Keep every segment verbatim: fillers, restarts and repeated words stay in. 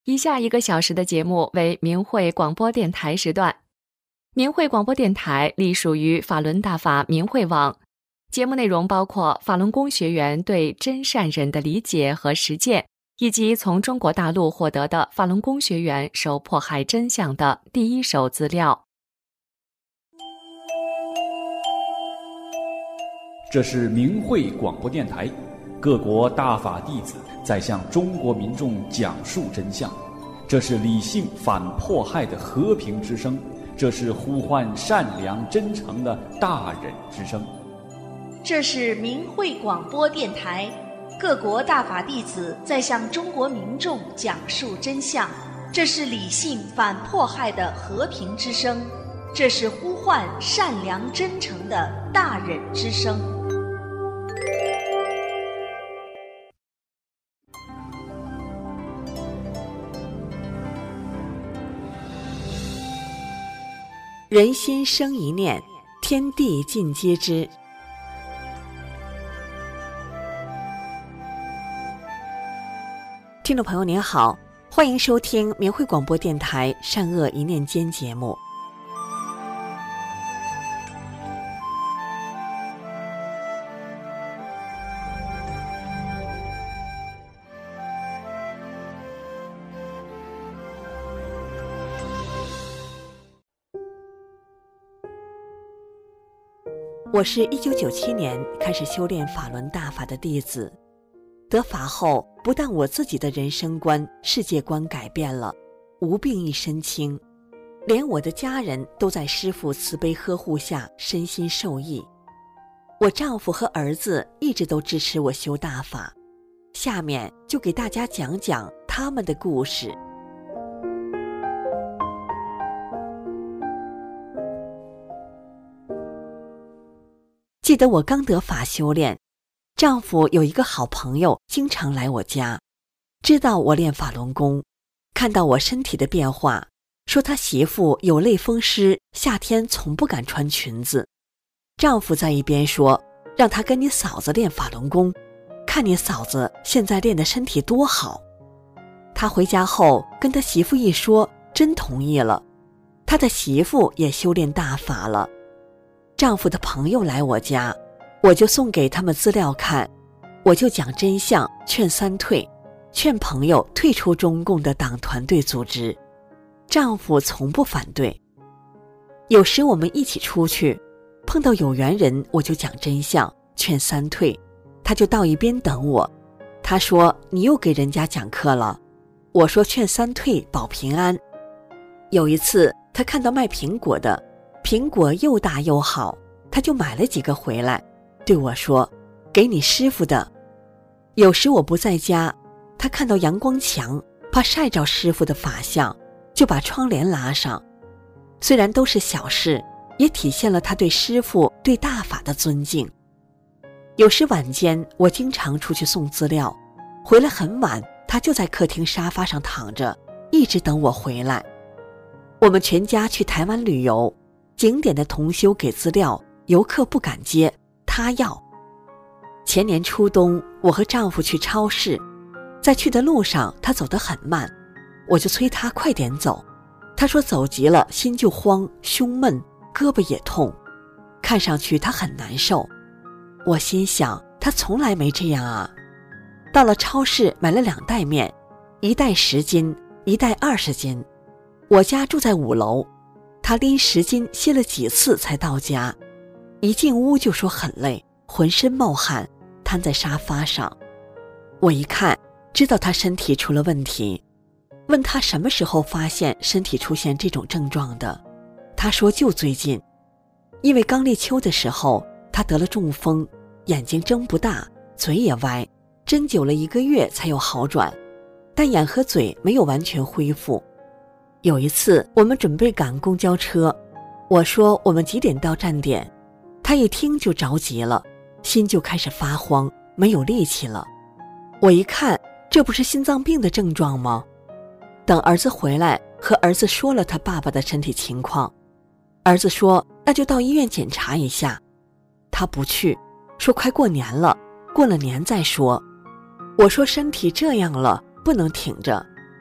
以下一个小时的节目为明慧广播电台时段。明慧广播电台隶属于法轮大法明慧网，节目内容包括法轮功学员对真善忍的理解和实践，以及从中国大陆获得的法轮功学员受迫害真相的第一手资料。 这是明慧广播电台，各国大法弟子在向中国民众讲述真相。这是理性反迫害的和平之声，这是呼唤善良真诚的大忍之声。 这是明慧广播电台，各国大法弟子在向中国民众讲述真相。这是理性反迫害的和平之声，这是呼唤善良真诚的大忍之声。 人心生一念，天地尽皆知。听众朋友您好，欢迎收听明慧广播电台善恶一念间节目。我是一九九七年开始修炼法轮大法的弟子，得法后，不但我自己的人生观、世界观改变了，无病一身轻，连我的家人都在师父慈悲呵护下身心受益。我丈夫和儿子一直都支持我修大法，下面就给大家讲讲他们的故事。记得我刚得法修炼，丈夫有一个好朋友经常来我家，知道我练法轮功，看到我身体的变化，说他媳妇有类风湿，夏天从不敢穿裙子。丈夫在一边说，让他跟你嫂子练法轮功，看你嫂子现在练的身体多好。他回家后跟他媳妇一说，真同意了，他的媳妇也修炼大法了。丈夫的朋友来我家，我就送给他们资料看，我就讲真相，劝三退，劝朋友退出中共的党团队组织。丈夫从不反对。有时我们一起出去，碰到有缘人，我就讲真相，劝三退，他就到一边等我。他说，你又给人家讲课了。我说，劝三退保平安。有一次他看到卖苹果的，苹果又大又好，他就买了几个回来，对我说，给你师傅的。有时我不在家，他看到阳光强，怕晒着师傅的法相，就把窗帘拉上。虽然都是小事，也体现了他对师傅对大法的尊敬。有时晚间我经常出去送资料，回来很晚，他就在客厅沙发上躺着，一直等我回来。我们全家去台湾旅游，景点的同修给资料，游客不敢接，他要。前年初冬，我和丈夫去超市，在去的路上他走得很慢，我就催他快点走。他说走急了心就慌，胸闷，胳膊也痛，看上去他很难受。我心想，他从来没这样啊。到了超市买了两袋面，一袋十斤，一袋二十斤。我家住在五楼，他拎十斤歇了几次才到家，一进屋就说很累，浑身冒汗，瘫在沙发上。我一看知道他身体出了问题，问他什么时候发现身体出现这种症状的，他说就最近。因为刚立秋的时候他得了中风，眼睛睁不大，嘴也歪，针灸了一个月才有好转，但眼和嘴没有完全恢复。有一次我们准备赶公交车，我说我们几点到站点，他一听就着急了，心就开始发慌，没有力气了。我一看，这不是心脏病的症状吗？等儿子回来，和儿子说了他爸爸的身体情况，儿子说那就到医院检查一下。他不去，说快过年了，过了年再说。我说身体这样了，不能挺着。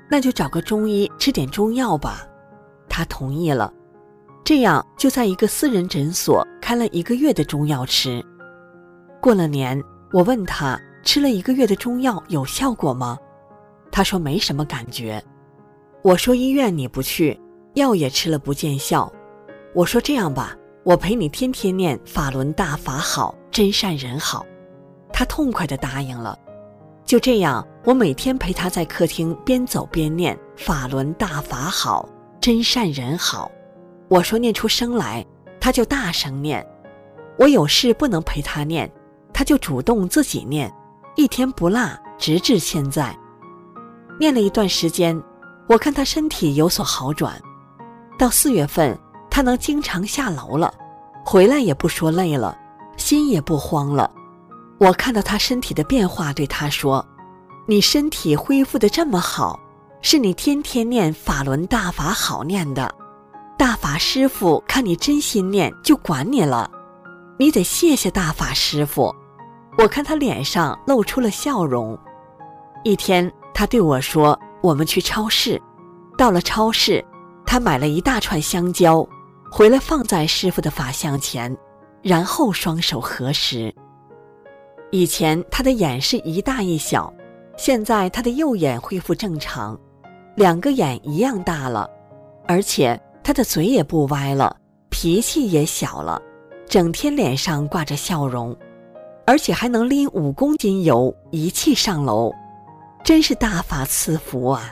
那就找个中医吃点中药吧。他同意了，这样就在一个私人诊所开了一个月的中药吃。过了年，我问他吃了一个月的中药有效果吗？他说没什么感觉。我说医院你不去，药也吃了不见效。我说这样吧，我陪你天天念法轮大法好，真善人好。他痛快地答应了。就这样，我每天陪他在客厅边走边念法轮大法好，真善人好。我说念出声来，他就大声念。我有事不能陪他念，他就主动自己念，一天不落，直至现在。念了一段时间，我看他身体有所好转。到四月份，他能经常下楼了，回来也不说累了，心也不慌了。我看到他身体的变化，对他说，你身体恢复得这么好，是你天天念法轮大法好念的，大法师父看你真心念就管你了，你得谢谢大法师父。我看他脸上露出了笑容。一天他对我说，我们去超市。到了超市，他买了一大串香蕉，回来放在师父的法像前，然后双手合十。以前他的眼是一大一小，现在他的右眼恢复正常，两个眼一样大了，而且他的嘴也不歪了，脾气也小了，整天脸上挂着笑容，而且还能拎五公斤油一气上楼，真是大法赐福啊！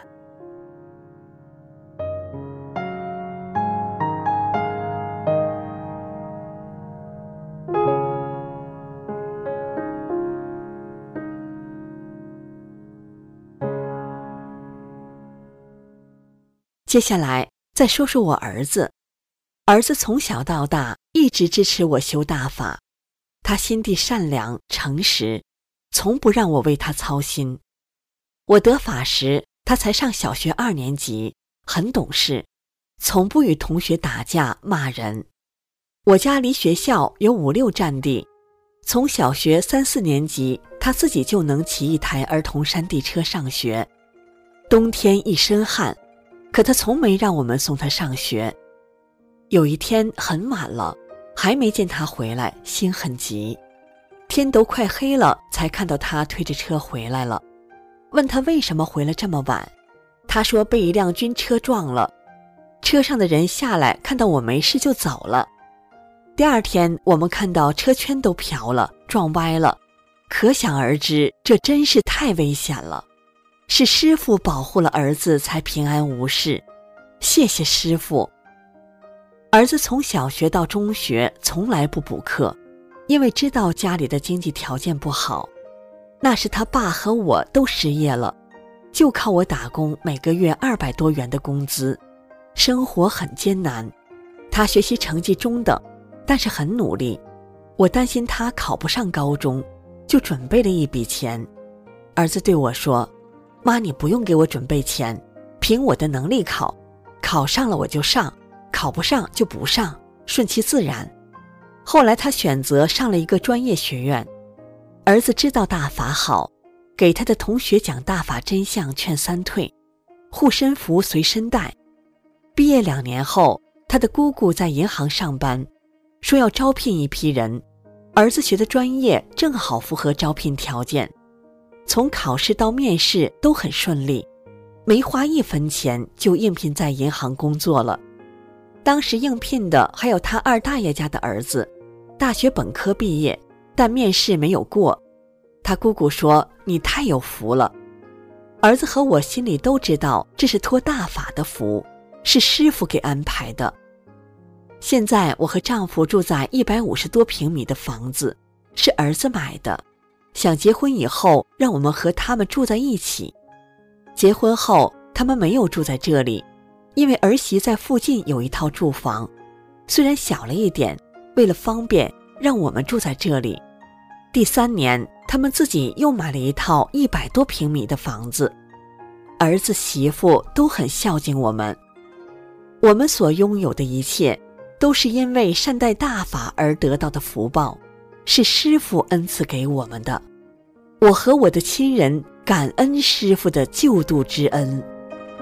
接下来再说说我儿子。儿子从小到大一直支持我修大法，他心地善良诚实，从不让我为他操心。我得法时他才上小学二年级，很懂事，从不与同学打架骂人。我家离学校有五六站地，从小学三四年级他自己就能骑一台儿童山地车上学，冬天一身汗，可他从没让我们送他上学。有一天很晚了，还没见他回来，心很急。天都快黑了，才看到他推着车回来了。问他为什么回来这么晚，他说被一辆军车撞了，车上的人下来看到我没事就走了。第二天我们看到车圈都瓢了，撞歪了，可想而知，这真是太危险了。是师父保护了儿子才平安无事，谢谢师父。儿子从小学到中学从来不补课，因为知道家里的经济条件不好。那时他爸和我都失业了，就靠我打工，每个月二百多元的工资，生活很艰难。他学习成绩中等，但是很努力。我担心他考不上高中，就准备了一笔钱。儿子对我说，妈，你不用给我准备钱，凭我的能力考，考上了我就上，考不上就不上，顺其自然。后来他选择上了一个专业学院。儿子知道大法好，给他的同学讲大法真相劝三退，护身符随身带。毕业两年后，他的姑姑在银行上班，说要招聘一批人，儿子学的专业正好符合招聘条件。从考试到面试都很顺利，没花一分钱就应聘在银行工作了。当时应聘的还有他二大爷家的儿子，大学本科毕业，但面试没有过。他姑姑说，你太有福了。儿子和我心里都知道，这是托大法的福，是师父给安排的。现在我和丈夫住在一百五十多平米的房子，是儿子买的，想结婚以后让我们和他们住在一起。结婚后他们没有住在这里，因为儿媳在附近有一套住房，虽然小了一点，为了方便让我们住在这里。第三年他们自己又买了一套一百多平米的房子。儿子媳妇都很孝敬我们，我们所拥有的一切都是因为善待大法而得到的福报，是师父恩赐给我们的。我和我的亲人感恩师父的救度之恩。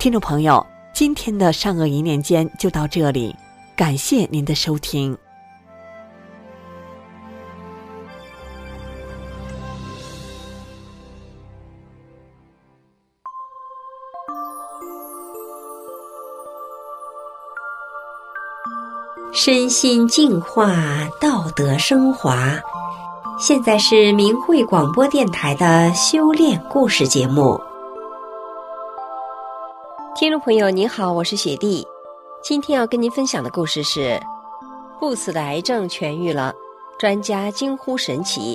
听众朋友，今天的善恶一念间就到这里，感谢您的收听。 身心净化，道德升华。现在是明慧广播电台的修炼故事节目。听众朋友您好，我是雪莉。今天要跟您分享的故事是不死的癌症痊愈了，专家惊呼神奇。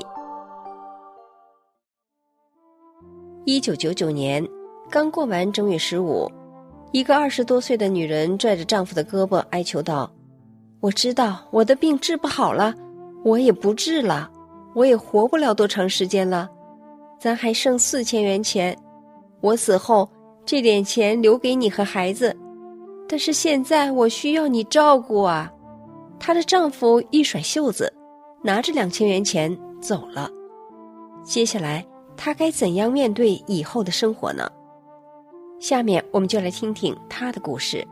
一九九九年刚过完正月十五，一个二十多岁的女人拽着丈夫的胳膊哀求道，我知道我的病治不好了，我也不治了，我也活不了多长时间了，咱还剩四千元钱，我死后这点钱留给你和孩子，但是现在我需要你照顾啊。她的丈夫一甩袖子，拿着两千元钱走了。接下来她该怎样面对以后的生活呢？下面我们就来听听她的故事。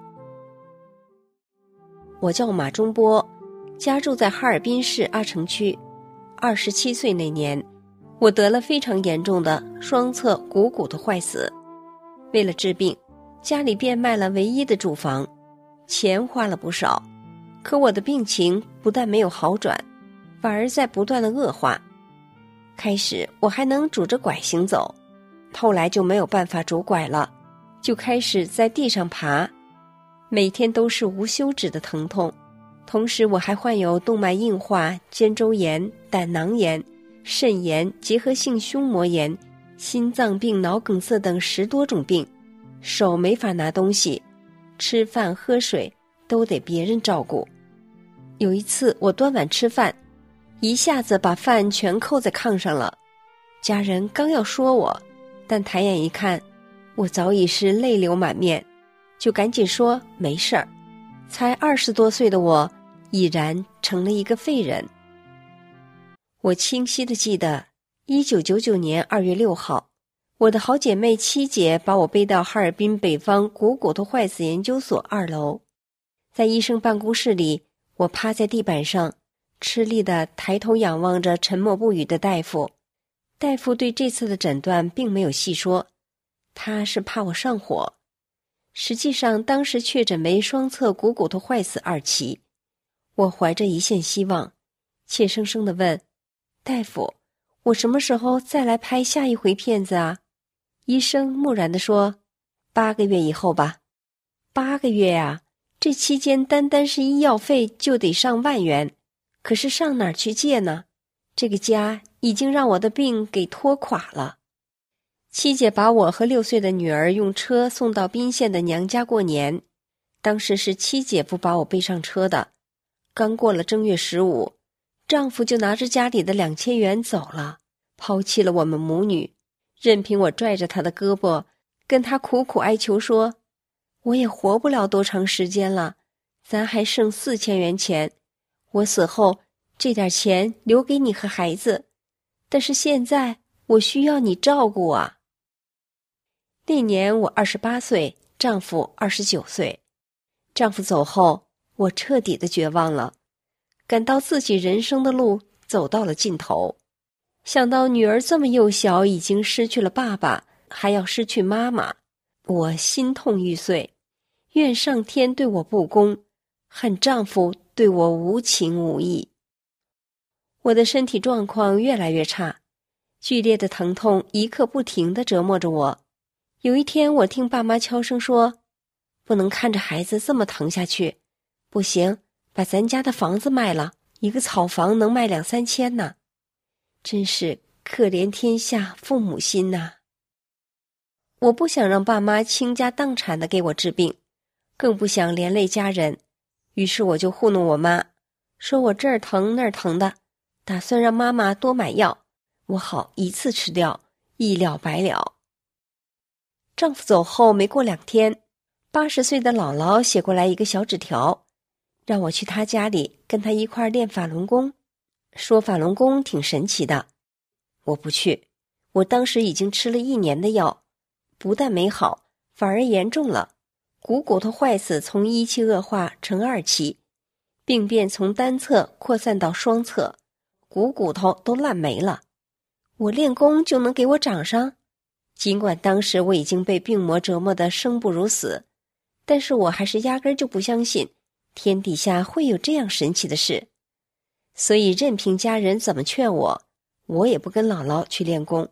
我叫马中波，家住在哈尔滨市阿城区。二十七岁那年，我得了非常严重的双侧股骨头坏死。为了治病，家里变卖了唯一的住房，钱花了不少，可我的病情不但没有好转，反而在不断的恶化。开始我还能拄着拐行走，后来就没有办法拄拐了，就开始在地上爬，每天都是无休止的疼痛。同时我还患有动脉硬化、肩周炎、胆囊炎、肾炎、结核性胸膜炎、心脏病、脑梗塞等十多种病，手没法拿东西，吃饭喝水都得别人照顾。有一次我端碗吃饭，一下子把饭全扣在炕上了，家人刚要说我，但抬眼一看，我早已是泪流满面，就赶紧说没事儿。才二十多岁的我已然成了一个废人。我清晰地记得一九九九年二月六号，我的好姐妹七姐把我背到哈尔滨北方股骨头坏死研究所二楼。在医生办公室里，我趴在地板上，吃力地抬头仰望着沉默不语的大夫。大夫对这次的诊断并没有细说，他是怕我上火。实际上当时确诊为双侧股骨头坏死二期。我怀着一线希望，怯生生地问大夫，我什么时候再来拍下一回片子啊？医生木然地说，八个月以后吧。八个月呀、啊，这期间单单是医药费就得上万元，可是上哪儿去借呢？这个家已经让我的病给拖垮了。七姐把我和六岁的女儿用车送到宾县的娘家过年，当时是七姐夫把我背上车的。刚过了正月十五，丈夫就拿着家里的两千元走了，抛弃了我们母女，任凭我拽着他的胳膊，跟他苦苦哀求说，我也活不了多长时间了，咱还剩四千元钱，我死后这点钱留给你和孩子，但是现在我需要你照顾啊。那年我二十八岁，丈夫二十九岁。丈夫走后，我彻底的绝望了，感到自己人生的路走到了尽头。想到女儿这么幼小，已经失去了爸爸，还要失去妈妈，我心痛欲碎，怨上天对我不公，恨丈夫对我无情无义。我的身体状况越来越差，剧烈的疼痛一刻不停地折磨着我。有一天我听爸妈悄声说，不能看着孩子这么疼下去，不行，把咱家的房子卖了，一个草房能卖两三千呢。真是可怜天下父母心呐、啊！我不想让爸妈倾家荡产的给我治病，更不想连累家人，于是我就糊弄我妈，说我这儿疼那儿疼的，打算让妈妈多买药，我好一次吃掉，一了百了。丈夫走后没过两天，八十岁的姥姥写过来一个小纸条，让我去她家里跟她一块练法轮功，说法轮功挺神奇的。我不去，我当时已经吃了一年的药，不但没好， 反而严重了，股骨头坏死从一期恶化成二期，病变从单侧扩散到双侧，股骨头都烂没了。我练功就能给我长上？尽管当时我已经被病魔折磨得生不如死，但是我还是压根就不相信天底下会有这样神奇的事。所以任凭家人怎么劝我，我也不跟姥姥去练功。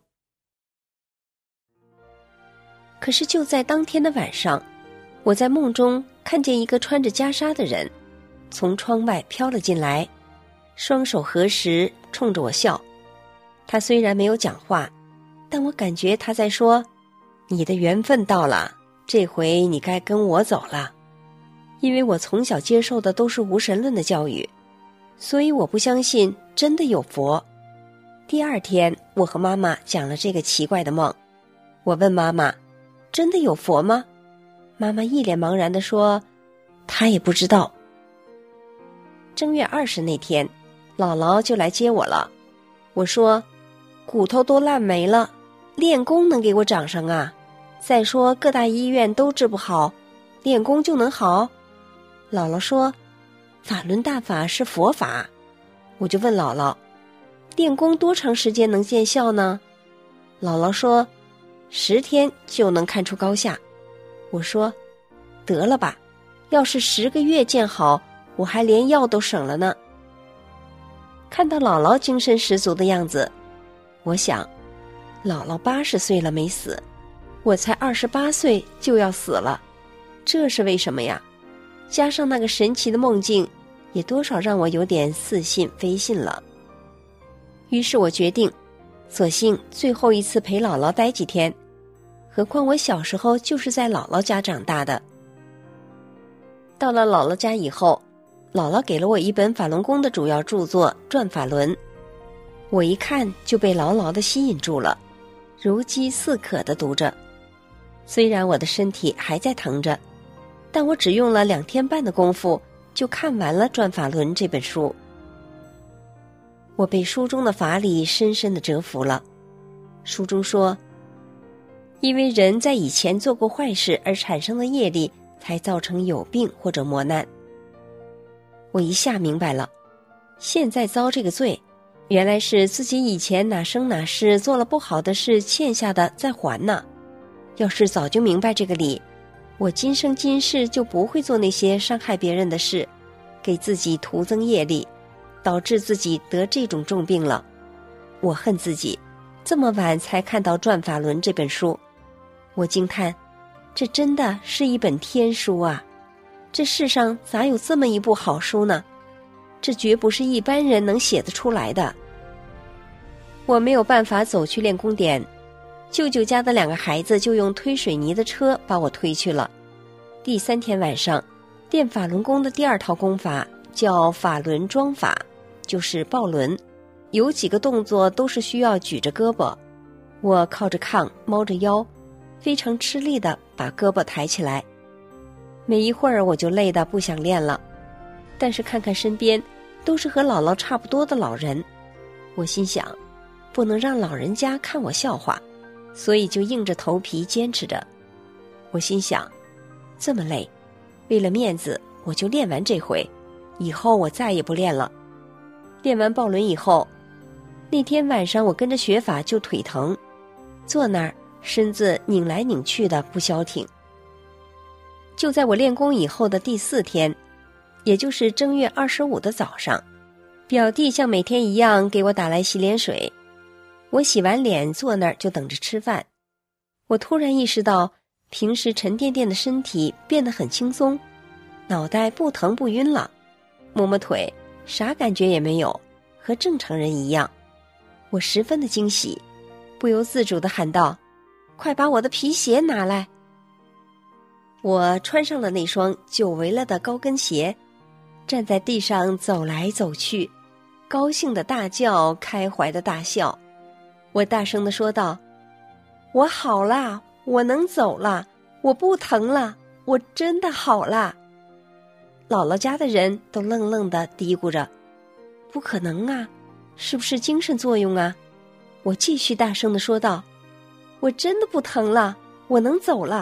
可是就在当天的晚上，我在梦中看见一个穿着袈裟的人从窗外飘了进来，双手合十冲着我笑。他虽然没有讲话，但我感觉他在说，你的缘分到了，这回你该跟我走了。因为我从小接受的都是无神论的教育，所以我不相信真的有佛。第二天，我和妈妈讲了这个奇怪的梦。我问妈妈，真的有佛吗？妈妈一脸茫然地说，她也不知道。正月二十那天，姥姥就来接我了。我说，骨头都烂没了，练功能给我长上啊？再说各大医院都治不好，练功就能好？姥姥说，法轮大法是佛法。我就问姥姥，练功多长时间能见效呢？姥姥说，十天就能看出高下。我说，得了吧，要是十个月见好，我还连药都省了呢。看到姥姥精神十足的样子，我想，姥姥八十岁了没死，我才二十八岁就要死了，这是为什么呀？加上那个神奇的梦境，也多少让我有点似信非信了。于是我决定，索性最后一次陪姥姥待几天，何况我小时候就是在姥姥家长大的。到了姥姥家以后，姥姥给了我一本法轮功的主要著作《转法轮》，我一看就被牢牢地吸引住了，如饥似渴地读着。虽然我的身体还在疼着，但我只用了两天半的功夫就看完了《转法轮》这本书。我被书中的法理深深地折服了。书中说，因为人在以前做过坏事而产生的业力，才造成有病或者磨难。我一下明白了，现在遭这个罪，原来是自己以前哪生哪世做了不好的事欠下的再还呢。要是早就明白这个理，我今生今世就不会做那些伤害别人的事，给自己徒增业力，导致自己得这种重病了。我恨自己这么晚才看到《转法轮》这本书，我惊叹，这真的是一本天书啊！这世上咋有这么一部好书呢？这绝不是一般人能写得出来的。我没有办法走去练功点，舅舅家的两个孩子就用推水泥的车把我推去了。第三天晚上，练法轮功的第二套功法叫法轮桩法，就是抱轮，有几个动作都是需要举着胳膊，我靠着炕猫着腰，非常吃力地把胳膊抬起来。没一会儿我就累得不想练了，但是看看身边都是和姥姥差不多的老人，我心想，不能让老人家看我笑话，所以就硬着头皮坚持着。我心想，这么累，为了面子我就练完这回，以后我再也不练了。练完抱轮以后，那天晚上我跟着学法就腿疼，坐那儿身子拧来拧去的不消停。就在我练功以后的第四天，也就是正月二十五的早上，表弟像每天一样给我打来洗脸水，我洗完脸坐那儿就等着吃饭。我突然意识到，平时沉甸甸的身体变得很轻松，脑袋不疼不晕了，摸摸腿啥感觉也没有，和正常人一样。我十分的惊喜，不由自主地喊道，快把我的皮鞋拿来。我穿上了那双久违了的高跟鞋，站在地上走来走去，高兴的大叫，开怀的大笑。我大声地说道，我好啦，我能走了，我不疼了，我真的好啦。姥姥家的人都愣愣地嘀咕着，不可能啊，是不是精神作用啊？我继续大声地说道，我真的不疼了，我能走了，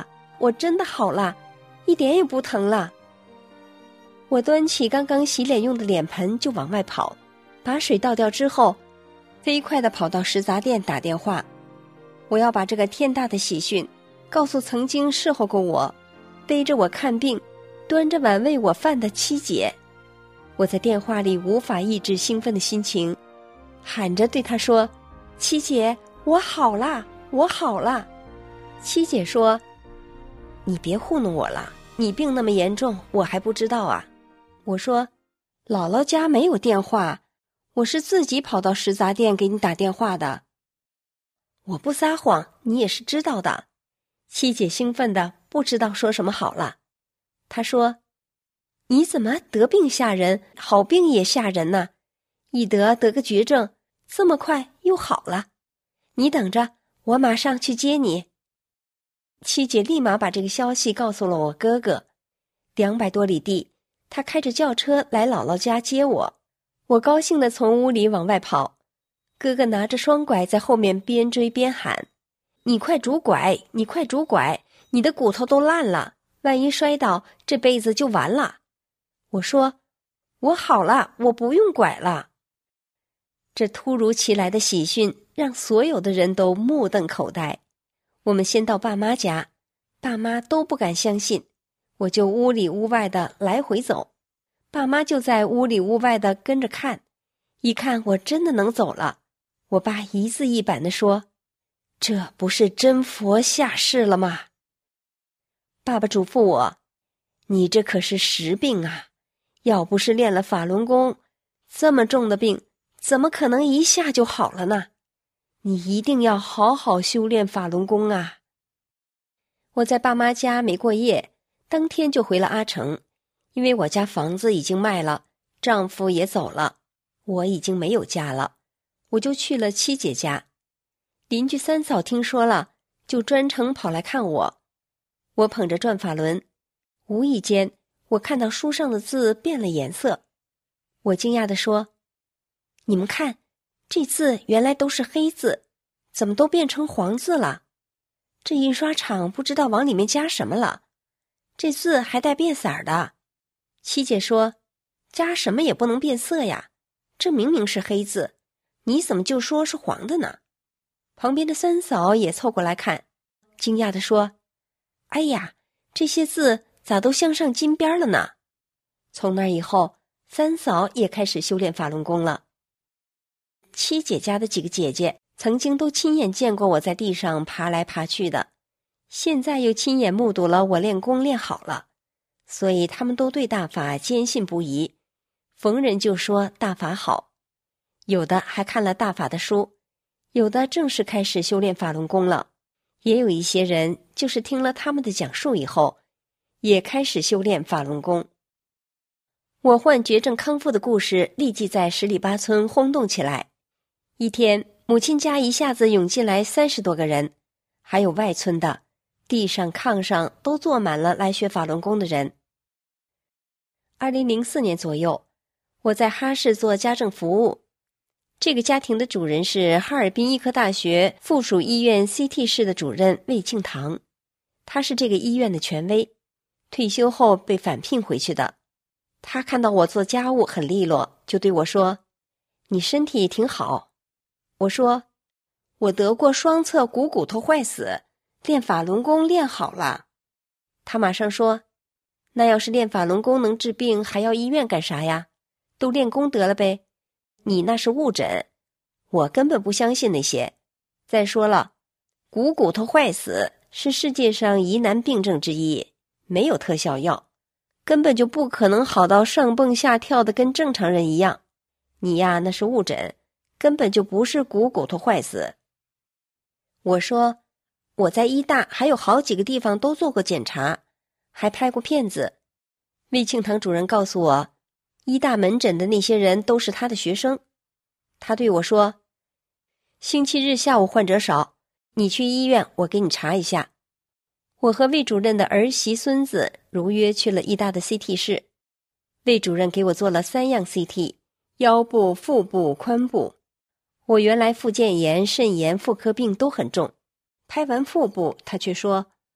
我真的好了，一点也不疼了。我端起刚刚洗脸用的脸盆就往外跑，把水倒掉之后，飞快地跑到食杂店打电话，我要把这个天大的喜讯告诉曾经侍候过我、背着我看病、端着碗喂我饭的七姐。我在电话里无法抑制兴奋的心情，喊着对她说：七姐，我好啦，我好啦。七姐说：你别糊弄我了，你病那么严重，我还不知道啊。我说：姥姥家没有电话，我是自己跑到食杂店给你打电话的。我不撒谎，你也是知道的。七姐兴奋的不知道说什么好了。她说：你怎么得病吓人，好病也吓人呢？一得得个绝症，这么快又好了。你等着，我马上去接你。七姐立马把这个消息告诉了我哥哥。两百多里地，他开着轿车来姥姥家接我。我高兴地从屋里往外跑，哥哥拿着双拐在后面边追边喊：你快拄拐，你快拄拐，你的骨头都烂了，万一摔倒，这辈子就完了。我说：我好了，我不用拐了。这突如其来的喜讯让所有的人都目瞪口呆。我们先到爸妈家，爸妈都不敢相信，我就屋里屋外的来回走，爸妈就在屋里屋外的跟着看。一看我真的能走了，我爸一字一板地说：这不是真佛下世了吗？爸爸嘱咐我：你这可是实病啊，要不是练了法轮功，这么重的病怎么可能一下就好了呢？你一定要好好修炼法轮功啊。我在爸妈家没过夜，当天就回了阿城，因为我家房子已经卖了，丈夫也走了，我已经没有家了，我就去了七姐家。邻居三嫂听说了，就专程跑来看我。我捧着转法轮，无意间我看到书上的字变了颜色。我惊讶地说：你们看，这字原来都是黑字，怎么都变成黄字了？这印刷厂不知道往里面加什么了，这字还带变色的。七姐说：加什么也不能变色呀，这明明是黑字，你怎么就说是黄的呢？旁边的三嫂也凑过来看，惊讶地说：哎呀，这些字咋都镶上金边了呢？从那以后，三嫂也开始修炼法轮功了。七姐家的几个姐姐曾经都亲眼见过我在地上爬来爬去的，现在又亲眼目睹了我练功练好了，所以他们都对大法坚信不疑，逢人就说大法好。有的还看了大法的书，有的正式开始修炼法轮功了，也有一些人就是听了他们的讲述以后，也开始修炼法轮功。我患绝症康复的故事立即在十里八村轰动起来。一天，母亲家一下子涌进来三十多个人，还有外村的，地上炕上都坐满了来学法轮功的人。二零零四年左右，我在哈市做家政服务，这个家庭的主人是哈尔滨医科大学附属医院 C T 室的主任魏庆堂，他是这个医院的权威，退休后被返聘回去的。他看到我做家务很利落，就对我说：你身体挺好。我说：我得过双侧股骨头坏死，练法轮功练好了。他马上说：那要是练法轮功能治病，还要医院干啥呀？都练功得了呗。你那是误诊，我根本不相信那些。再说了，股骨头坏死是世界上疑难病症之一，没有特效药，根本就不可能好到上蹦下跳的跟正常人一样。你呀，那是误诊，根本就不是股骨头坏死。我说：我在医大还有好几个地方都做过检查，还拍过片子。魏庆堂主任告诉我，医大门诊的那些人都是他的学生。他对我说：星期日下午患者少，你去医院我给你查一下。我和魏主任的儿媳孙子如约去了医大的 C T 室。魏主任给我做了三样 C T， 腰部、腹部、髋部。我原来附件炎、肾炎、妇科病都很重，拍完腹部他却说：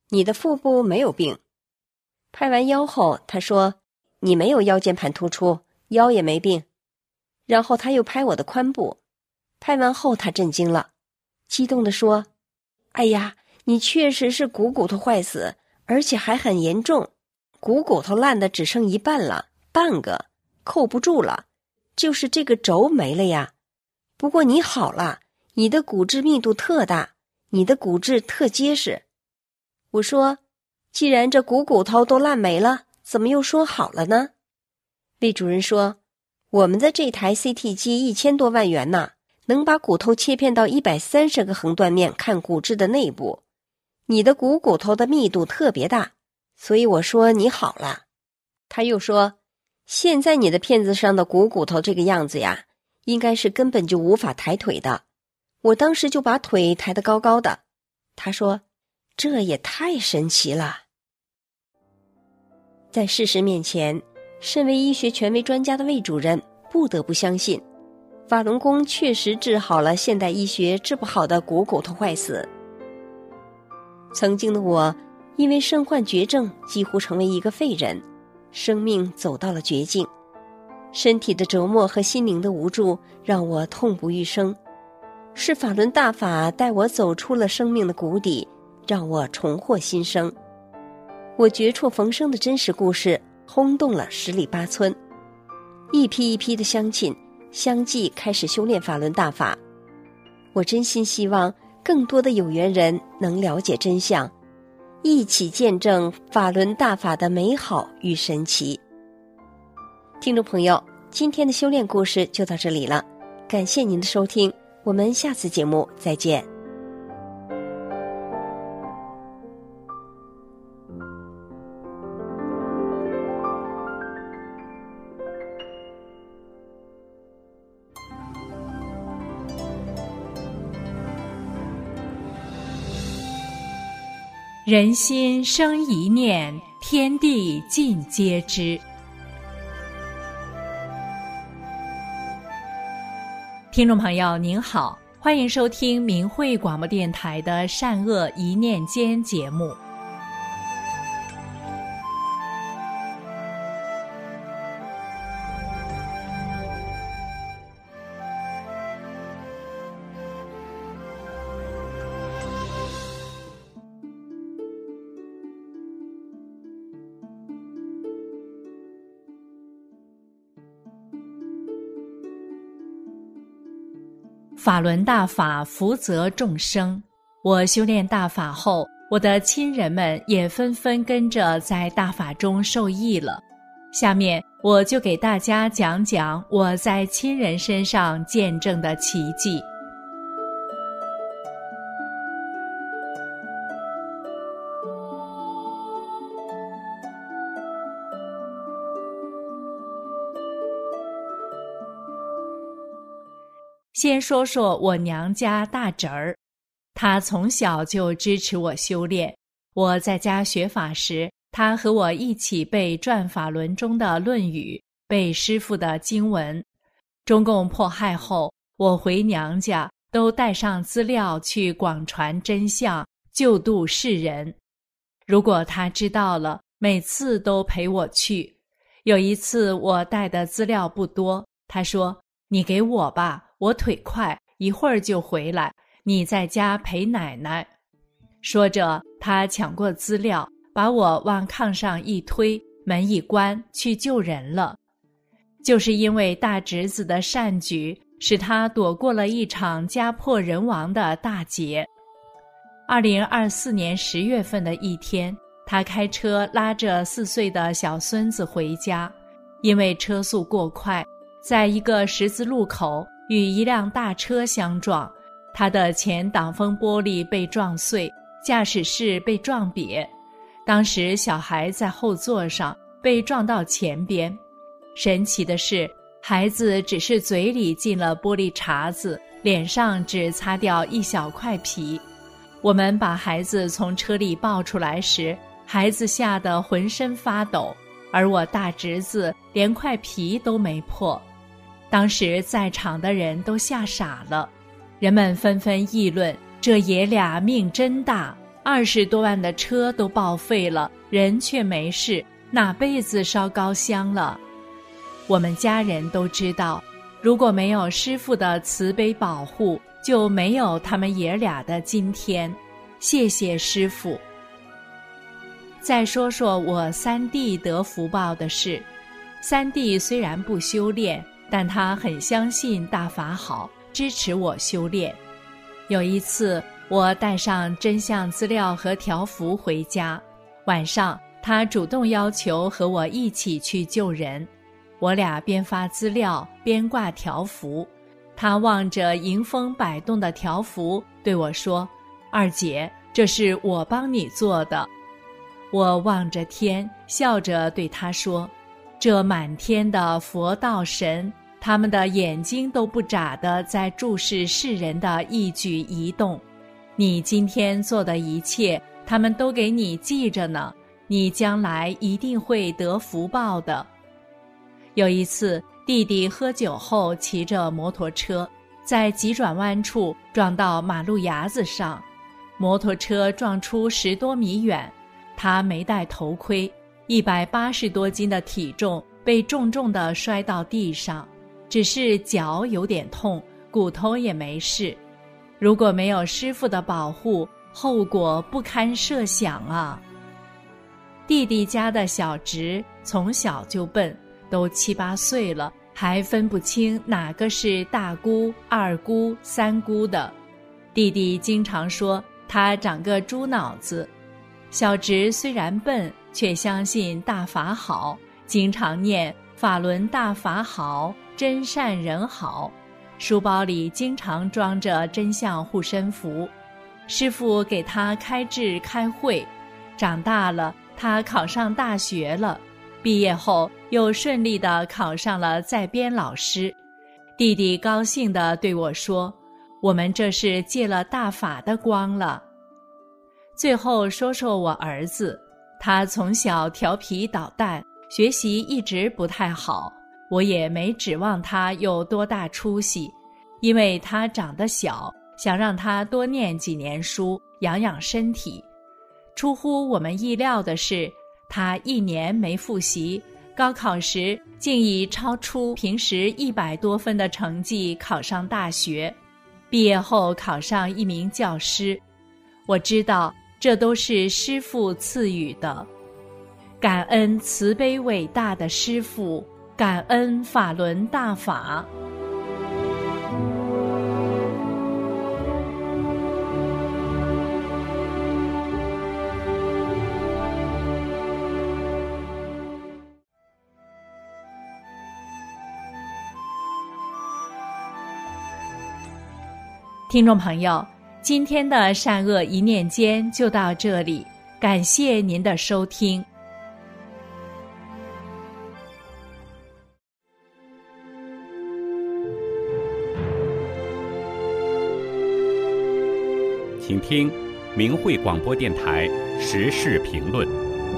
你的腹部没有病。拍完腰后，他说，你没有腰间盘突出，腰也没病。然后他又拍我的髋部，拍完后他震惊了，激动地说，哎呀，你确实是股骨头坏死，而且还很严重，股骨头烂的只剩一半了，半个扣不住了，就是这个轴没了呀。不过你好了，你的骨质密度特大，你的骨质特结实。我说，既然这股骨头都烂没了，怎么又说好了呢？魏主任说，我们的这台 C T 机一千多万元呢，能把骨头切片到一百三十个横断面看骨质的内部。你的股骨头的密度特别大，所以我说你好了。他又说，现在你的片子上的股骨头这个样子呀，应该是根本就无法抬腿的。我当时就把腿抬得高高的。他说，这也太神奇了。在事实面前，身为医学权威专家的魏主任不得不相信，法轮功确实治好了现代医学治不好的股骨头坏死。曾经的我因为身患绝症，几乎成为一个废人，生命走到了绝境，身体的折磨和心灵的无助让我痛不欲生。是法轮大法带我走出了生命的谷底，让我重获新生。我绝处逢生的真实故事轰动了十里八村，一批一批的乡亲相继开始修炼法轮大法。我真心希望更多的有缘人能了解真相，一起见证法轮大法的美好与神奇。听众朋友，今天的修炼故事就到这里了，感谢您的收听，我们下次节目再见。 人心生一念，天地尽皆知。听众朋友您好，欢迎收听明慧广播电台的善恶一念间节目。法轮大法福泽众生，我修炼大法后，我的亲人们也纷纷跟着在大法中受益了。下面我就给大家讲讲我在亲人身上见证的奇迹。先说说我娘家大侄儿，他从小就支持我修炼。我在家学法时，他和我一起背《转法轮》中的《论语》，背师父的经文。中共迫害后，我回娘家都带上资料去广传真相，救度世人。如果他知道了，每次都陪我去。有一次我带的资料不多，他说：“你给我吧。”我腿快，一会儿就回来，你在家陪奶奶。说着，他抢过资料，把我往炕上一推，门一关，去救人了。就是因为大侄子的善举，使他躲过了一场家破人亡的大劫。二零二四年十月份的一天，他开车拉着四岁的小孙子回家，因为车速过快，在一个十字路口与一辆大车相撞，他的前挡风玻璃被撞碎，驾驶室被撞瘪。当时小孩在后座上，被撞到前边。神奇的是，孩子只是嘴里进了玻璃碴子，脸上只擦掉一小块皮。我们把孩子从车里抱出来时，孩子吓得浑身发抖，而我大侄子连块皮都没破。当时在场的人都吓傻了，人们纷纷议论，这爷俩命真大， 二十多万的车都报废了，人却没事，哪辈子烧高香了？我们家人都知道，如果没有师父的慈悲保护，就没有他们爷俩的今天。谢谢师父。再说说我三弟得福报的事。三弟虽然不修炼，但他很相信大法好，支持我修炼。有一次，我带上真相资料和条幅回家，晚上他主动要求和我一起去救人。我俩边发资料边挂条幅，他望着迎风摆动的条幅对我说：“二姐，这是我帮你做的。”我望着天，笑着对他说：“这满天的佛道神，他们的眼睛都不眨地在注视世人的一举一动。你今天做的一切，他们都给你记着呢，你将来一定会得福报的。”有一次，弟弟喝酒后骑着摩托车，在急转弯处撞到马路牙子上，摩托车撞出十多米远，他没戴头盔，一百八十多斤的体重被重重地摔到地上，只是脚有点痛，骨头也没事。如果没有师父的保护，后果不堪设想啊！弟弟家的小侄从小就笨，都七八岁了，还分不清哪个是大姑、二姑、三姑的。弟弟经常说他长个猪脑子。小侄虽然笨，却相信大法好，经常念法轮大法好，真善人好。书包里经常装着真相护身符。师父给他开智开慧，长大了，他考上大学了，毕业后又顺利地考上了在编老师。弟弟高兴地对我说：“我们这是借了大法的光了。”最后说说我儿子，他从小调皮捣蛋，学习一直不太好，我也没指望他有多大出息，因为他长得小，想让他多念几年书，养养身体。出乎我们意料的是，他一年没复习，高考时竟以超出平时一百多分的成绩考上大学，毕业后考上一名教师。我知道这都是师父赐予的，感恩慈悲伟大的师父，感恩法轮大法。听众朋友，今天的善恶一念间就到这里，感谢您的收听。 请听明慧广播电台时事评论。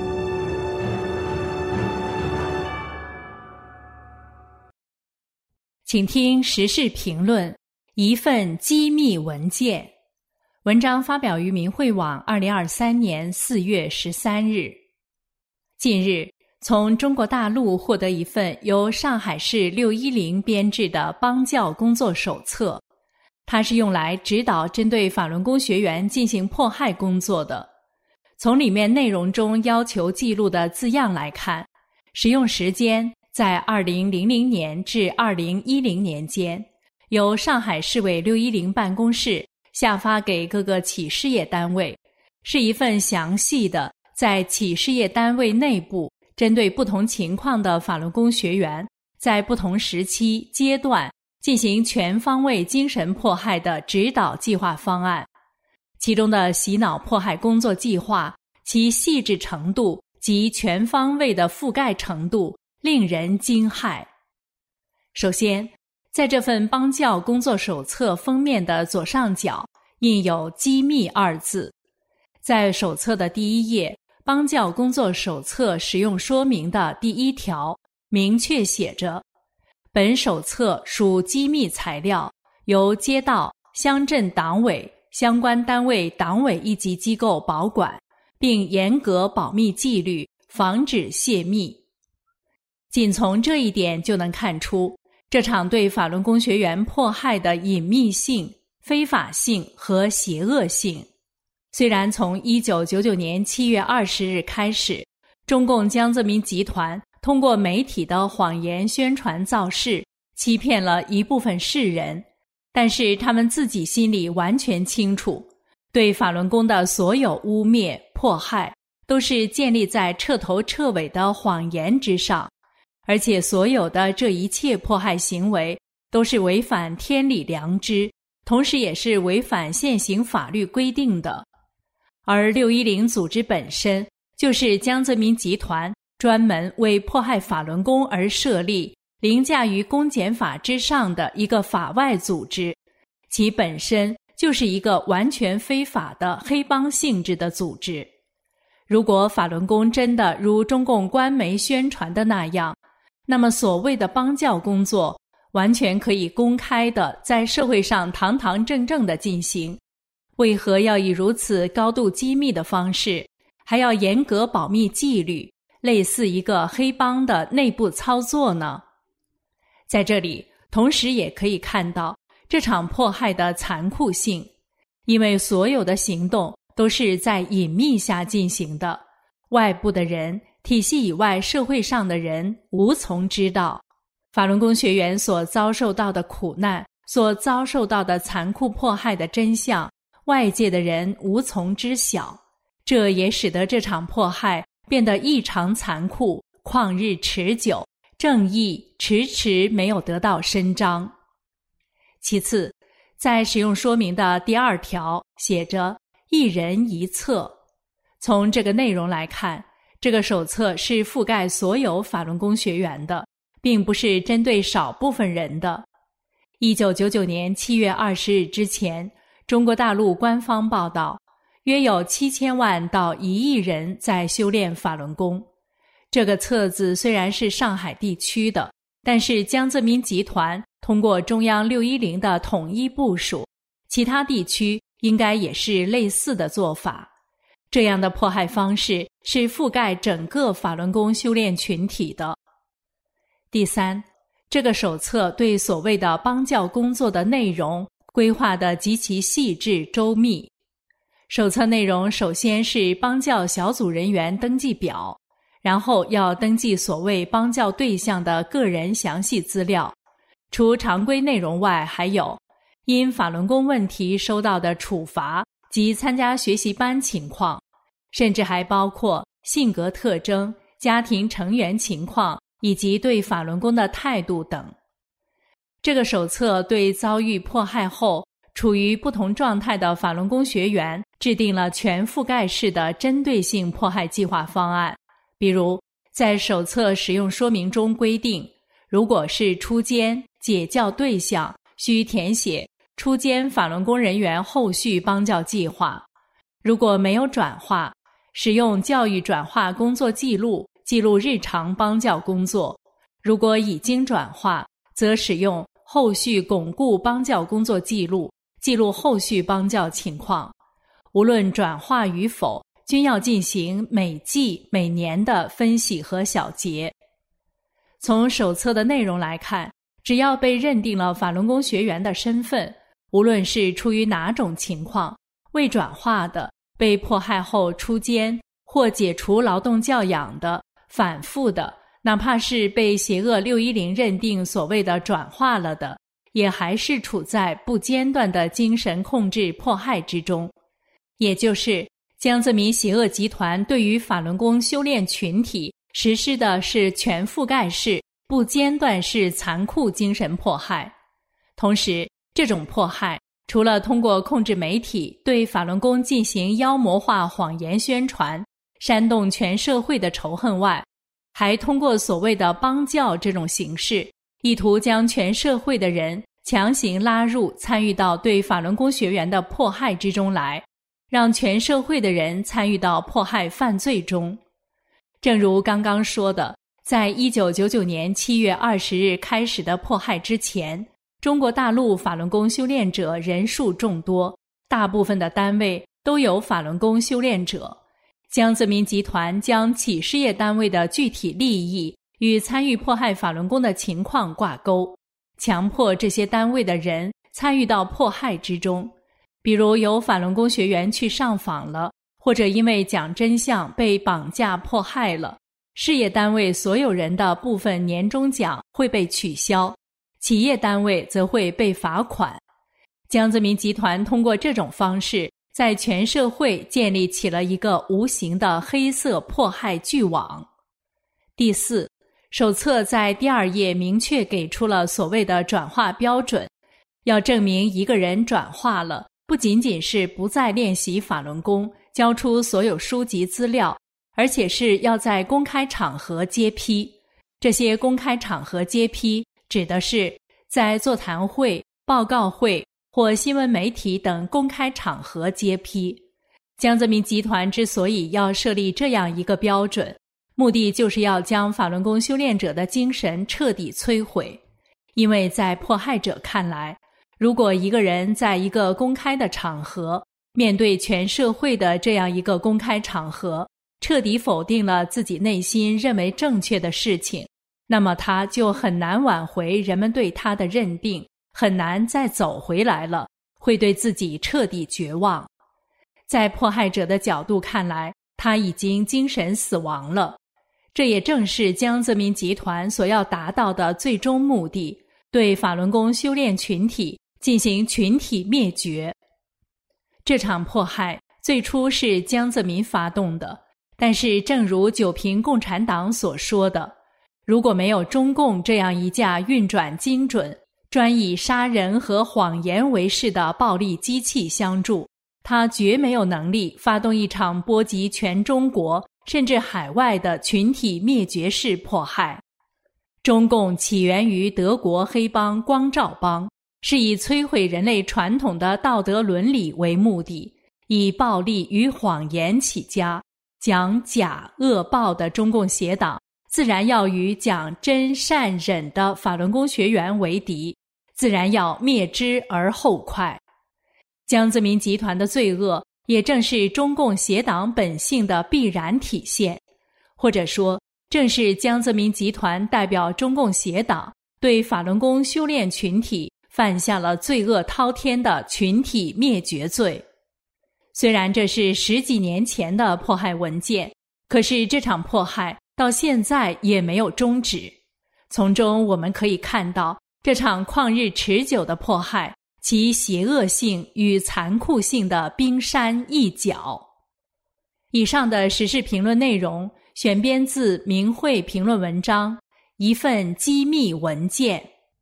请听时事评论。一份机密文件，文章发表于明慧网二零二三年四月十三日。近日，从中国大陆获得一份由上海市六一零编制的帮教工作手册，它是用来指导针对法轮功学员进行迫害工作的。从里面内容中要求记录的字样来看，使用时间在二零零零年至二零一零年间，由上海市委六一零办公室下发给各个企事业单位，是一份详细的在企事业单位内部针对不同情况的法轮功学员在不同时期阶段进行全方位精神迫害的指导计划方案。其中的洗脑迫害工作计划，其细致程度及全方位的覆盖程度令人惊骇。首先，在这份帮教工作手册封面的左上角印有机密二字。在手册的第一页，帮教工作手册使用说明的第一条明确写着，本手册属机密材料，由街道、乡镇党委、 相关单位党委一级机构保管，并严格保密纪律，防止泄密。仅从这一点就能看出，这场对法轮功学员迫害的隐秘性、非法性和邪恶性。虽然从一九九九年七月二十日开始，中共江泽民集团通过媒体的谎言宣传造势，欺骗了一部分世人，但是他们自己心里完全清楚，对法轮功的所有污蔑、迫害都是建立在彻头彻尾的谎言之上，而且所有的这一切迫害行为都是违反天理良知，同时也是违反现行法律规定的。而六一零组织本身就是江泽民集团专门为迫害法轮功而设立，凌驾于公检法之上的一个法外组织，其本身就是一个完全非法的黑帮性质的组织。如果法轮功真的如中共官媒宣传的那样，那么所谓的帮教工作完全可以公开的在社会上堂堂正正的进行，为何要以如此高度机密的方式，还要严格保密纪律，类似一个黑帮的内部操作呢？在这里同时也可以看到这场迫害的残酷性，因为所有的行动都是在隐秘下进行的，外部的人、体系以外社会上的人无从知道。法轮功学员所遭受到的苦难，所遭受到的残酷迫害的真相，外界的人无从知晓，这也使得这场迫害变得异常残酷，旷日持久，正义迟迟没有得到伸张。其次，在使用说明的第二条写着一人一册。从这个内容来看，这个手册是覆盖所有法轮功学员的，并不是针对少部分人的。一九九九年七月二十日之前，中国大陆官方报道，约有七千万到一亿人在修炼法轮功。这个册子虽然是上海地区的，但是江泽民集团通过中央六一零的统一部署，其他地区应该也是类似的做法。这样的迫害方式是覆盖整个法轮功修炼群体的。第三，这个手册对所谓的帮教工作的内容规划得极其细致周密。手册内容首先是帮教小组人员登记表，然后要登记所谓帮教对象的个人详细资料。除常规内容外，还有因法轮功问题收到的处罚及参加学习班情况，甚至还包括性格特征、家庭成员情况以及对法轮功的态度等。这个手册对遭遇迫害后处于不同状态的法轮功学员制定了全覆盖式的针对性迫害计划方案。比如在手册使用说明中规定，如果是初监解教对象，需填写初监法轮功人员后续帮教计划。如果没有转化，使用教育转化工作记录记录日常帮教工作。如果已经转化，则使用后续巩固帮教工作记录记录后续帮教情况。无论转化与否，均要进行每季每年的分析和小结。从手册的内容来看，只要被认定了法轮功学员的身份，无论是出于哪种情况，未转化的、被迫害后出监或解除劳动教养的、反复的，哪怕是被邪恶六一零认定所谓的转化了的，也还是处在不间断的精神控制迫害之中。也就是江泽民邪恶集团对于法轮功修炼群体实施的是全覆盖式、不间断式残酷精神迫害。同时，这种迫害除了通过控制媒体对法轮功进行妖魔化谎言宣传，煽动全社会的仇恨外，还通过所谓的帮教这种形式，意图将全社会的人强行拉入参与到对法轮功学员的迫害之中来，让全社会的人参与到迫害犯罪中。正如刚刚说的，在一九九九年七月二十日开始的迫害之前，中国大陆法轮功修炼者人数众多， 大部分的单位都有法轮功修炼者。江泽民集团将企事业单位的具体利益与参与迫害法轮功的情况挂钩，强迫这些单位的人参与到迫害之中。比如有法轮功学员去上访了，或者因为讲真相被绑架迫害了，事业单位所有人的部分年终奖会被取消，企业单位则会被罚款。江泽民集团通过这种方式，在全社会建立起了一个无形的黑色迫害巨网。第四，手册在第二页明确给出了所谓的转化标准，要证明一个人转化了，不仅仅是不再练习法轮功，交出所有书籍资料，而且是要在公开场合揭批。这些公开场合揭批指的是在座谈会、报告会或新闻媒体等公开场合揭批。江泽民集团之所以要设立这样一个标准，目的就是要将法轮功修炼者的精神彻底摧毁。因为在迫害者看来，如果一个人在一个公开的场合，面对全社会的这样一个公开场合，彻底否定了自己内心认为正确的事情，那么他就很难挽回人们对他的认定，很难再走回来了，会对自己彻底绝望。在迫害者的角度看来，他已经精神死亡了。这也正是江泽民集团所要达到的最终目的，对法轮功修炼群体进行群体灭绝。这场迫害最初是江泽民发动的，但是正如九平共产党所说的，如果没有中共这样一架运转精准、专以杀人和谎言为事的暴力机器相助，他绝没有能力发动一场波及全中国甚至海外的群体灭绝式迫害。中共起源于德国黑帮光照帮，是以摧毁人类传统的道德伦理为目的，以暴力与谎言起家，讲假恶暴的中共邪党自然要与讲真善忍的法轮功学员为敌，自然要灭之而后快。江泽民集团的罪恶也正是中共邪党本性的必然体现，或者说正是江泽民集团代表中共邪党对法轮功修炼群体犯下了罪恶滔天的群体灭绝罪。虽然这是十几年前的迫害文件，可是这场迫害到现在也没有终止。从中我们可以看到，这场旷日持久的迫害其邪恶性与残酷性的冰山一角。以上的时事评论内容选编自明慧评论文章《一份机密文件》。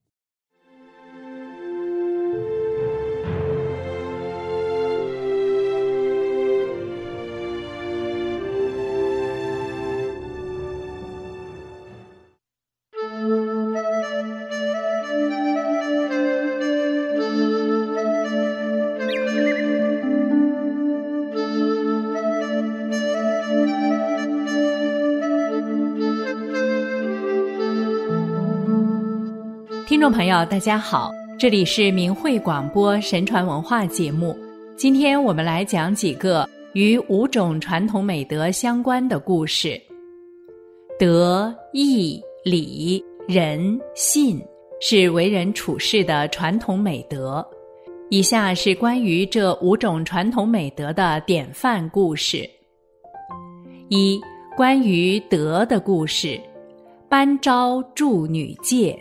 听众朋友大家好，这里是明慧广播神传文化节目。今天我们来讲几个与五种传统美德相关的故事。德、义、礼、仁、信是为人处事的传统美德。以下是关于这五种传统美德的典范故事。一、关于德的故事。班昭助女戒。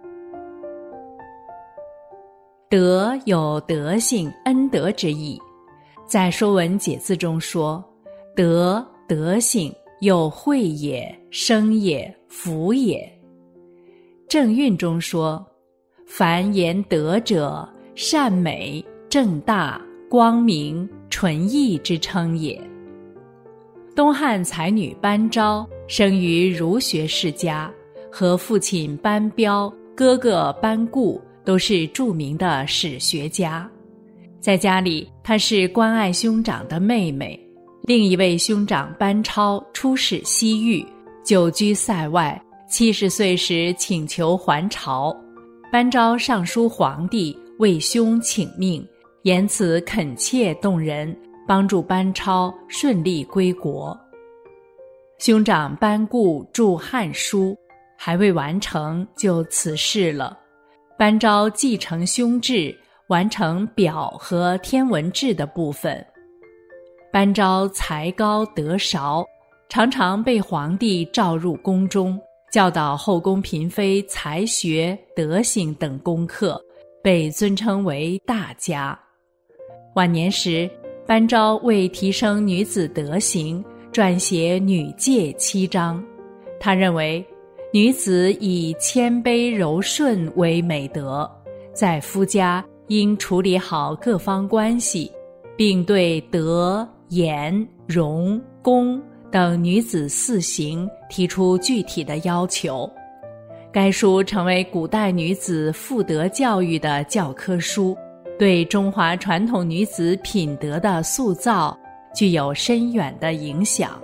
德有德性、恩德之意，在《说文解字》中说，德，德性，有惠也、生也、福也。正韵中说，凡言德者，善美、正大、光明、纯义之称也。东汉才女班昭生于儒学世家，和父亲班彪、哥哥班固都是著名的史学家。在家里，她是关爱兄长的妹妹。另一位兄长班超出使西域，久居塞外，七十岁时请求还朝。班昭上书皇帝，为兄请命， 言辞恳切动人，帮助班超顺利归国。兄长班固著《汉书》，还未完成就辞世了。班昭继承兄制，完成表和天文志的部分。班昭才高德韶，常常被皇帝召入宫中，教导后宫嫔妃才学、德行等功课，被尊称为大家。晚年时，班昭为提升女子德行，撰写《女诫》七章。他认为，女子以谦卑柔顺为美德，在夫家应处理好各方关系，并对德、言、容、恭等女子四行提出具体的要求。该书成为古代女子妇德教育的教科书，对中华传统女子品德的塑造具有深远的影响。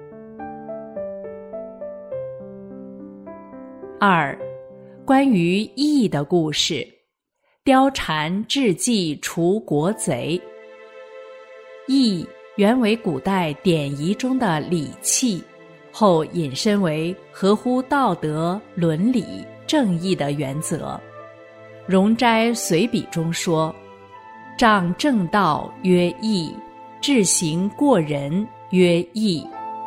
二、关于义的故事。貂蝉智计除国贼。义原为古代典仪中的礼器，后引申为合乎道德、伦理、正义的原则。容斋随笔中说：仗正道曰义，治行过人曰义。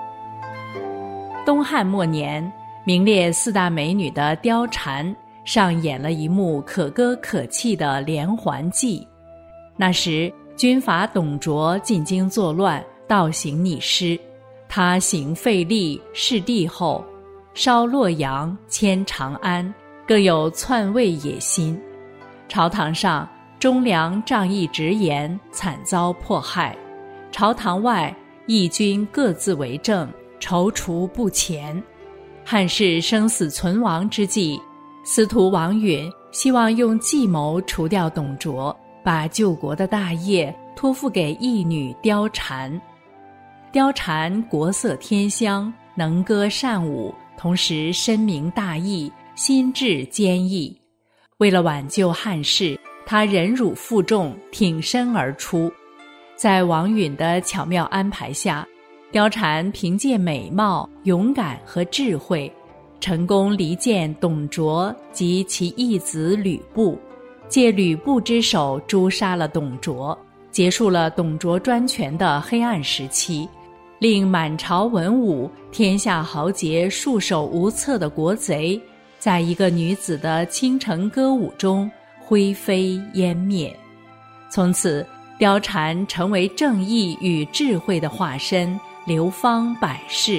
东汉末年，名列四大美女的貂蝉上演了一幕可歌可泣的连环计。那时军阀董卓进京作乱，倒行逆施，他行废立，弑帝后，烧洛阳，迁长安，更有篡位野心。朝堂上，忠良仗义直言，惨遭迫害；朝堂外，义军各自为政，踌躇不前。汉室生死存亡之际，司徒王允希望用计谋除掉董卓，把救国的大业托付给义女貂蝉。貂蝉国色天香，能歌善舞，同时深明大义，心智坚毅。为了挽救汉室，他忍辱负重，挺身而出。在王允的巧妙安排下，貂蝉凭借美貌、勇敢和智慧，成功离间董卓及其义子吕布，借吕布之手诛杀了董卓，结束了董卓专权的黑暗时期，令满朝文武、天下豪杰束手无策的国贼，在一个女子的倾城歌舞中灰飞烟灭。从此，貂蝉成为正义与智慧的化身，流芳百世。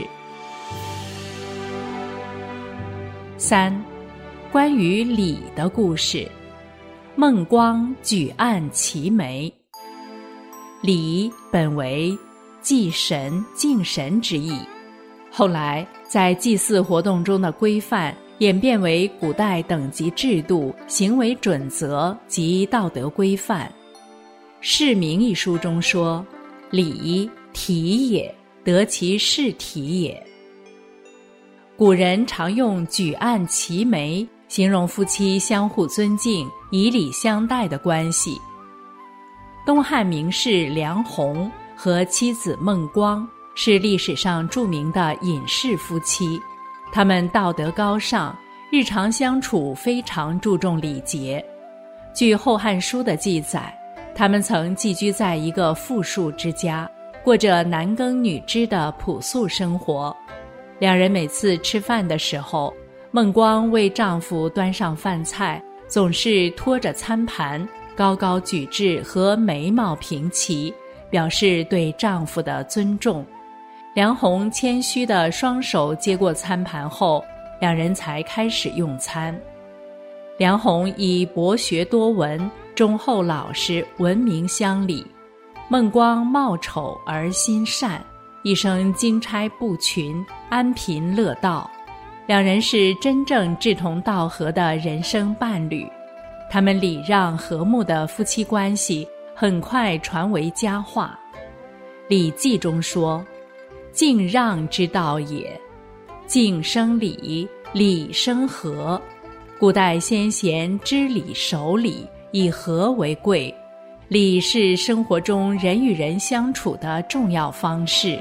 三、关于礼的故事。孟光举案齐眉。礼本为祭神、敬神之意，后来在祭祀活动中的规范演变为古代等级制度、行为准则及道德规范。《释名》一书中说：礼，体也，得其事体也。古人常用举案齐眉形容夫妻相互尊敬、以礼相待的关系。东汉名士梁鸿和妻子孟光是历史上著名的隐士夫妻，他们道德高尚，日常相处非常注重礼节。据《后汉书》的记载，他们曾寄居在一个富庶之家，过着男耕女织的朴素生活。两人每次吃饭的时候，孟光为丈夫端上饭菜，总是拖着餐盘，高高举至和眉毛平齐，表示对丈夫的尊重。梁鸿谦虚地双手接过餐盘后，两人才开始用餐。梁鸿以博学多闻、忠厚老实闻名乡里，孟光貌丑而心善，一生经差不群，安贫乐道。两人是真正志同道合的人生伴侣，他们礼让和睦的夫妻关系很快传为佳话。《礼记》中说：敬让之道也，敬生礼，礼生和。古代先贤知礼守礼，以和为贵， 礼是生活中人与人相处的重要方式。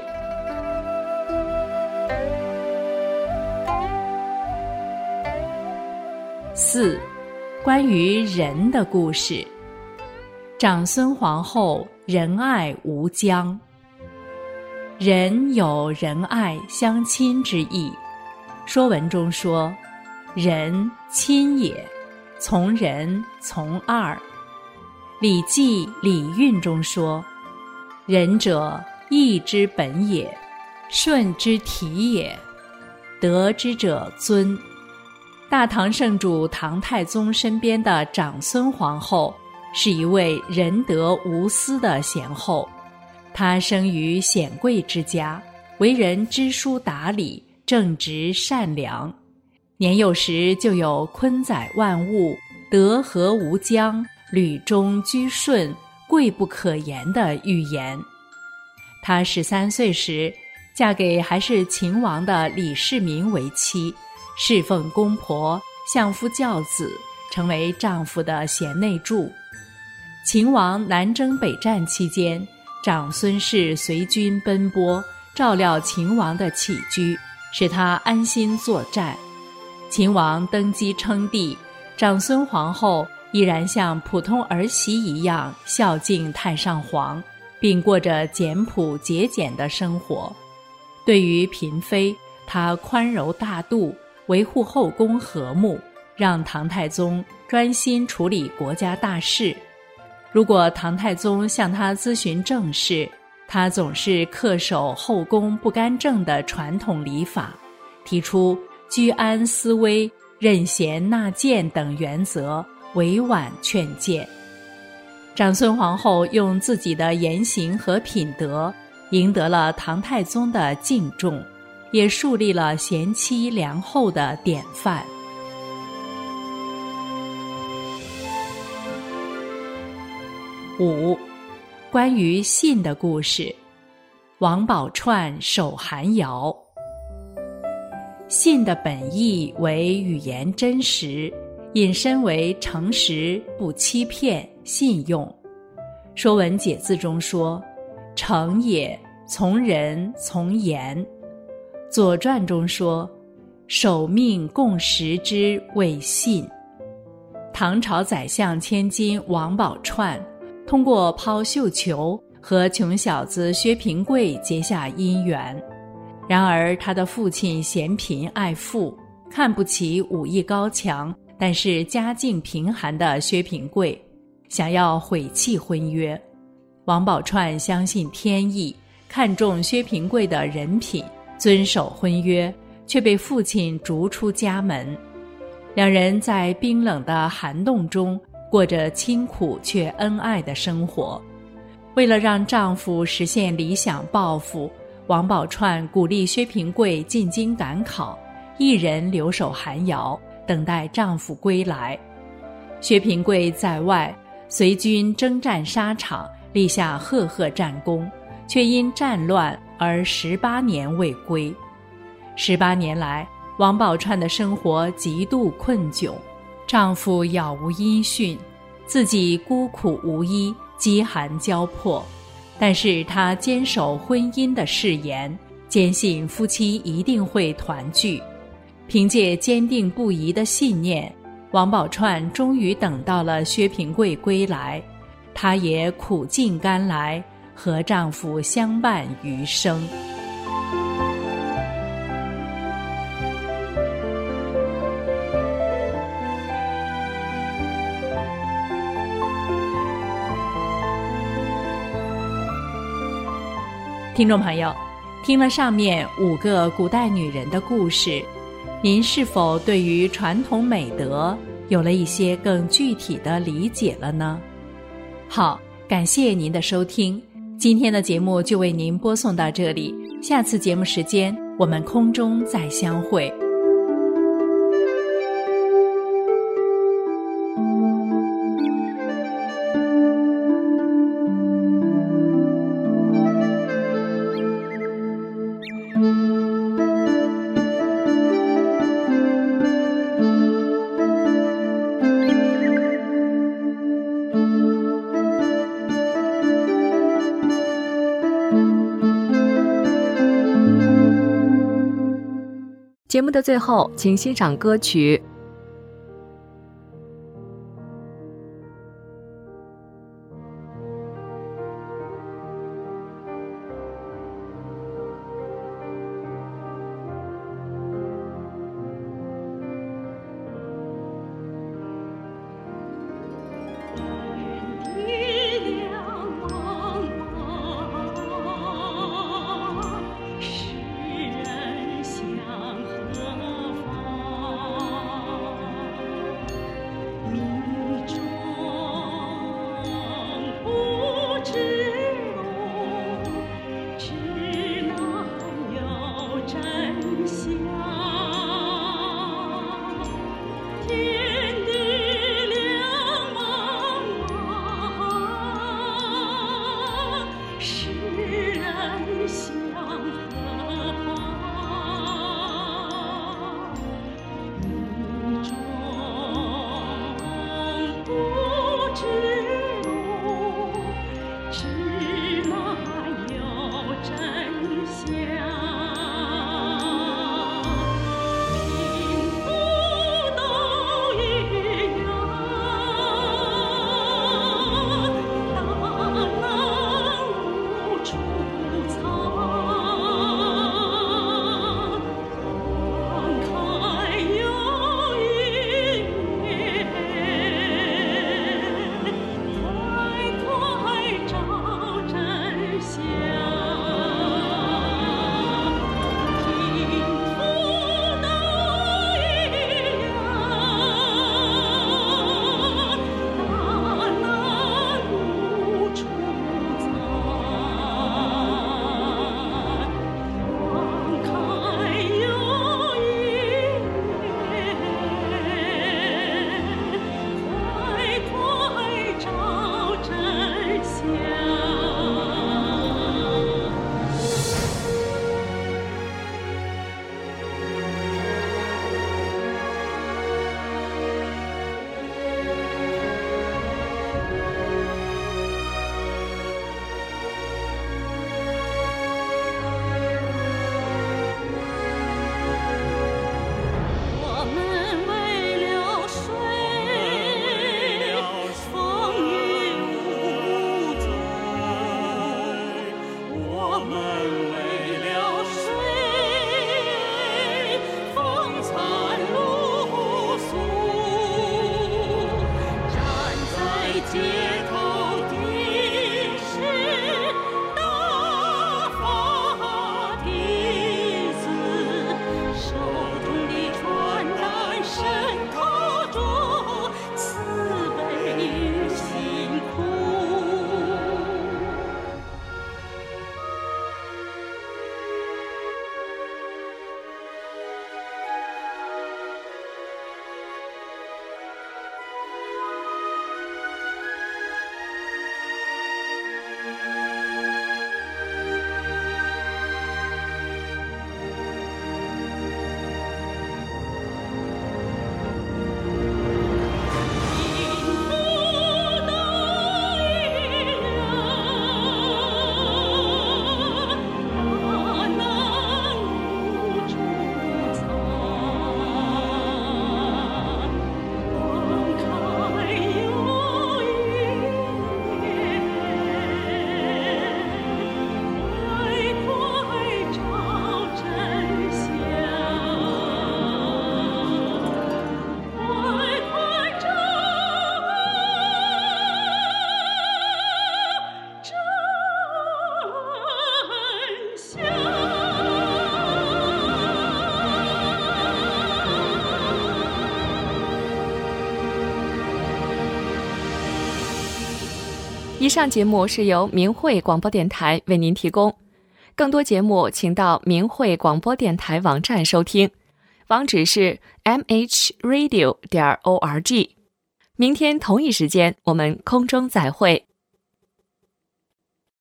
四，关于仁的故事。长孙皇后仁爱无疆。仁有仁爱相亲之意，《说文》中说：仁，亲也，从仁，从二。《礼记·礼运》中说：仁者，义之本也，顺之体也，得之者尊。大唐圣主唐太宗身边的长孙皇后是一位仁德无私的贤后，她生于显贵之家，为人知书达理，正直善良。年幼时就有坤载万物，德和无疆，履中居顺，贵不可言的预言。她十三岁时嫁给还是秦王的李世民为妻，侍奉公婆，相夫教子，成为丈夫的贤内助。秦王南征北战期间，长孙氏随军奔波，照料秦王的起居，使他安心作战。秦王登基称帝，长孙皇后依然像普通儿媳一样孝敬太上皇，并过着简朴节俭的生活。对于嫔妃，她宽柔大度，维护后宫和睦，让唐太宗专心处理国家大事。如果唐太宗向他咨询政事，他总是恪守后宫不干政的传统礼法，提出居安思危、任贤纳谏等原则，委婉劝谏。长孙皇后用自己的言行和品德赢得了唐太宗的敬重，也树立了贤妻良后的典范。五，关于信的故事。王宝钏守寒窑。信的本意为语言真实，引申为诚实、不欺骗、信用。《说文解字》中说：诚也，从人，从言。《左传》中说：守命共识之谓信。唐朝宰相千金王宝钏通过抛绣球和穷小子薛平贵结下姻缘。然而他的父亲嫌贫爱富，看不起武艺高强但是家境贫寒的薛平贵，想要毁弃婚约。王宝钏相信天意，看重薛平贵的人品，遵守婚约，却被父亲逐出家门。两人在冰冷的寒冬中过着清苦却恩爱的生活。为了让丈夫实现理想抱负，王宝钏鼓励薛平贵进京赶考，一人留守寒窑，等待丈夫归来。薛平贵在外随军征战沙场，立下赫赫战功，却因战乱而十八年未归。十八年来，王宝钏的生活极度困窘，丈夫杳无音讯，自己孤苦无依，饥寒交迫。但是她坚守婚姻的誓言，坚信夫妻一定会团聚。凭借坚定不移的信念，王宝钏终于等到了薛平贵归来，她也苦尽甘来，和丈夫相伴余生。听众朋友，听了上面五个古代女人的故事，您是否对于传统美德有了一些更具体的理解了呢？好，感谢您的收听，今天的节目就为您播送到这里，下次节目时间我们空中再相会。 节目的最后，请欣赏歌曲以上节目是由明慧广播电台为您提供，更多节目请到明慧广播电台网站收听，网址是 m h radio 点 org。明天同一时间我们空中再会。